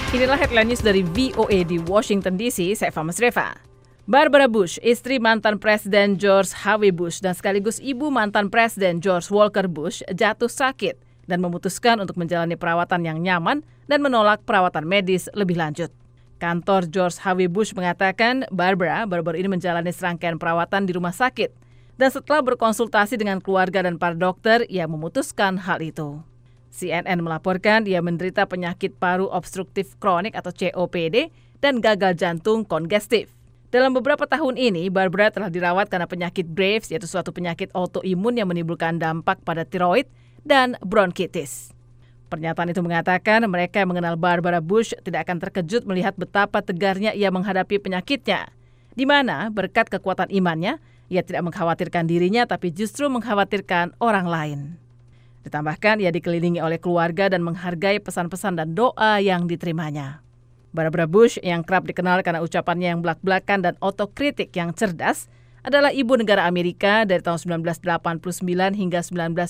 Inilah headline news dari VOA di Washington DC, saya Fama Sreva. Barbara Bush, istri mantan Presiden George H.W. Bush dan sekaligus ibu mantan Presiden George Walker Bush, jatuh sakit dan memutuskan untuk menjalani perawatan yang nyaman dan menolak perawatan medis lebih lanjut. Kantor George H.W. Bush mengatakan Barbara baru-baru ini menjalani serangkaian perawatan di rumah sakit. Dan setelah berkonsultasi dengan keluarga dan para dokter, ia memutuskan hal itu. CNN melaporkan ia menderita penyakit paru obstruktif kronik atau COPD dan gagal jantung kongestif. Dalam beberapa tahun ini, Barbara telah dirawat karena penyakit Graves, yaitu suatu penyakit autoimun yang menimbulkan dampak pada tiroid dan bronkitis. Pernyataan itu mengatakan mereka yang mengenal Barbara Bush tidak akan terkejut melihat betapa tegarnya ia menghadapi penyakitnya, di mana berkat kekuatan imannya, ia tidak mengkhawatirkan dirinya tapi justru mengkhawatirkan orang lain. Ditambahkan, ia dikelilingi oleh keluarga dan menghargai pesan-pesan dan doa yang diterimanya. Barbara Bush yang kerap dikenal karena ucapannya yang belak-belakan dan otokritik yang cerdas adalah ibu negara Amerika dari tahun 1989 hingga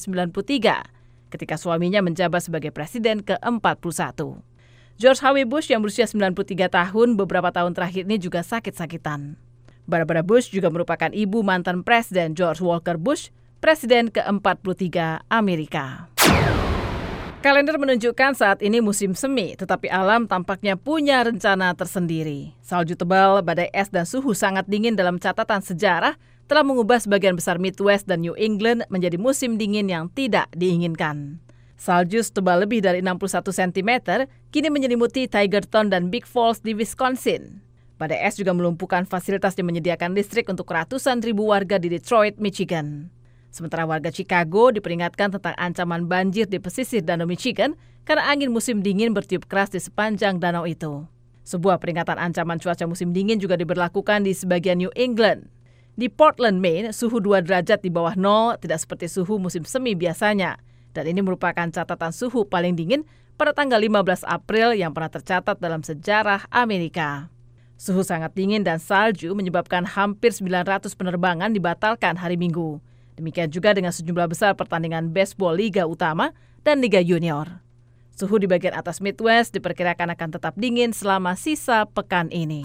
1993 ketika suaminya menjabat sebagai presiden ke-41. George H.W. Bush yang berusia 93 tahun beberapa tahun terakhir ini juga sakit-sakitan. Barbara Bush juga merupakan ibu mantan Presiden George Walker Bush, Presiden ke-43 Amerika. Kalender menunjukkan saat ini musim semi, tetapi alam tampaknya punya rencana tersendiri. Salju tebal, badai es, dan suhu sangat dingin dalam catatan sejarah telah mengubah sebagian besar Midwest dan New England menjadi musim dingin yang tidak diinginkan. Salju setebal lebih dari 61 cm kini menyelimuti Tigerton dan Big Falls di Wisconsin. Badai es juga melumpuhkan fasilitas yang menyediakan listrik untuk ratusan ribu warga di Detroit, Michigan. Sementara warga Chicago diperingatkan tentang ancaman banjir di pesisir Danau Michigan karena angin musim dingin bertiup keras di sepanjang danau itu. Sebuah peringatan ancaman cuaca musim dingin juga diberlakukan di sebagian New England. Di Portland, Maine, suhu 2 derajat di bawah 0 tidak seperti suhu musim semi biasanya. Dan ini merupakan catatan suhu paling dingin pada tanggal 15 April yang pernah tercatat dalam sejarah Amerika. Suhu sangat dingin dan salju menyebabkan hampir 900 penerbangan dibatalkan hari Minggu. Demikian juga dengan sejumlah besar pertandingan baseball Liga Utama dan Liga Junior. Suhu di bagian atas Midwest diperkirakan akan tetap dingin selama sisa pekan ini.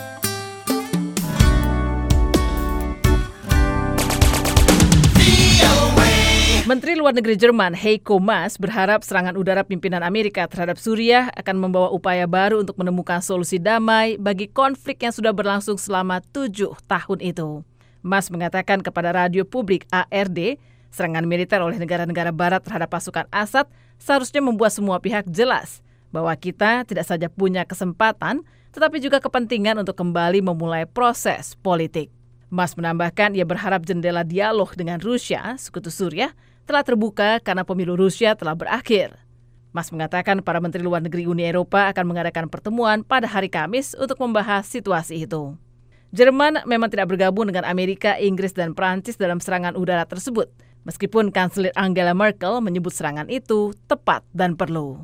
Menteri Luar Negeri Jerman Heiko Maas berharap serangan udara pimpinan Amerika terhadap Suriah akan membawa upaya baru untuk menemukan solusi damai bagi konflik yang sudah berlangsung selama 7 tahun itu. Maas mengatakan kepada radio publik ARD, serangan militer oleh negara-negara barat terhadap pasukan Assad seharusnya membuat semua pihak jelas bahwa kita tidak saja punya kesempatan, tetapi juga kepentingan untuk kembali memulai proses politik. Maas menambahkan ia berharap jendela dialog dengan Rusia, sekutu Suriah, telah terbuka karena pemilu Rusia telah berakhir. Maas mengatakan para menteri luar negeri Uni Eropa akan mengadakan pertemuan pada hari Kamis untuk membahas situasi itu. Jerman memang tidak bergabung dengan Amerika, Inggris, dan Prancis dalam serangan udara tersebut, meskipun Kanselir Angela Merkel menyebut serangan itu tepat dan perlu.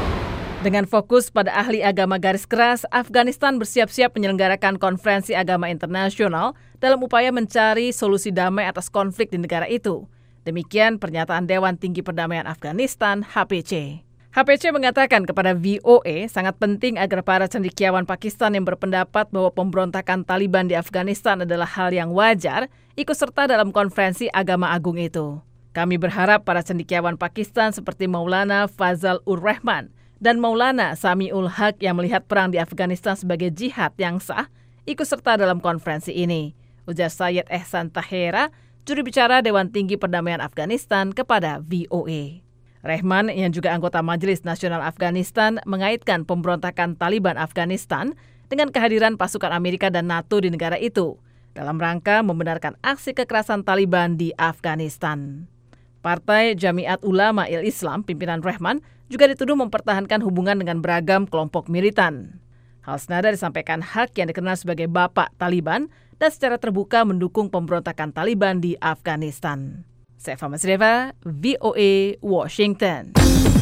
Dengan fokus pada ahli agama garis keras, Afghanistan bersiap-siap menyelenggarakan konferensi agama internasional dalam upaya mencari solusi damai atas konflik di negara itu. Demikian pernyataan Dewan Tinggi Perdamaian Afghanistan, HPC. HPC mengatakan kepada VOA sangat penting agar para cendekiawan Pakistan yang berpendapat bahwa pemberontakan Taliban di Afghanistan adalah hal yang wajar ikut serta dalam konferensi agama agung itu. Kami berharap para cendekiawan Pakistan seperti Maulana Fazal Ur Rahman dan Maulana Samiul Haq yang melihat perang di Afghanistan sebagai jihad yang sah ikut serta dalam konferensi ini, ujar Syed Ehsan Tahera, juru bicara Dewan Tinggi Perdamaian Afghanistan kepada VOA. Rahman yang juga anggota Majelis Nasional Afghanistan mengaitkan pemberontakan Taliban Afghanistan dengan kehadiran pasukan Amerika dan NATO di negara itu dalam rangka membenarkan aksi kekerasan Taliban di Afghanistan. Partai Jamiat Ulama Il-Islam pimpinan Rahman juga dituduh mempertahankan hubungan dengan beragam kelompok militan. Hal senada disampaikan Haq yang dikenal sebagai Bapak Taliban dan secara terbuka mendukung pemberontakan Taliban di Afghanistan. Saya Fama Sreva, VOA, Washington.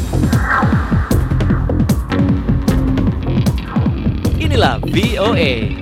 Inilah VOA.